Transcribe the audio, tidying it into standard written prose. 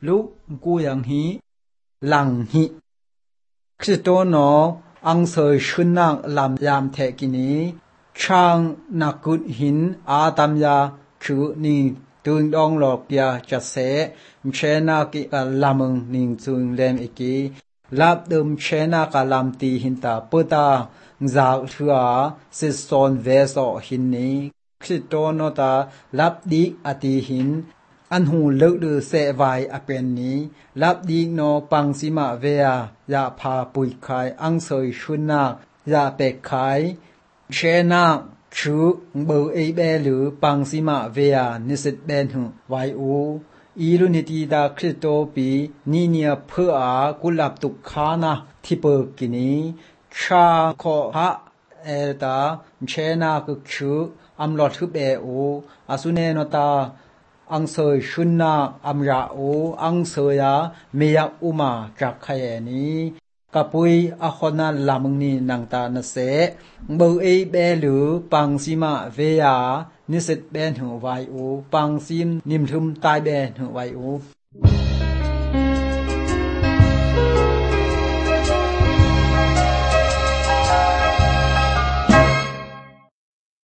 ลุกูยังฮีหลังฮีคริสโตโนอังเซยชุนนักลำยามเทกินีช่างนักกุดหินอาตามยาคือนี่ตุงดองหลอกยาจัดเสมเชนากิกาลำมึงนิงจุงเลมอีกีลับเดิมเชนากาลำตีหินตาปุตาจากเถื่อสิสอนเวสอหินนี้คริสโตโนตาลับดีอติหินอันหูเลิกดือเสวายอเป็นนี้ลับดีโนปังสิมาเวียยาพาปุยขายอังเซยชุนนักยาเป็กขายเชนาคือเบอเอเบหรือปังสิมาเวียนิสิตเบนหูไวอูอีรุนิตีดาคริสโตปีนี่เนียเพื่อกุลับตุกขานะที่เปิกกินีชาขอฮะเอตาเชนาก็คืออัมลอดทุเบอูอาสุเนนตาอังเซยชุนนาอัมราอูอังเซยาเมียอุมาจากขยนี้กับปุยอคนาลามึงนี่นังตาเนเสเบอเอเบหรือปังซิมาเวียนิสิตเบนหัวไวอูปังซิมนิมทุมตายเบนหัวไวอู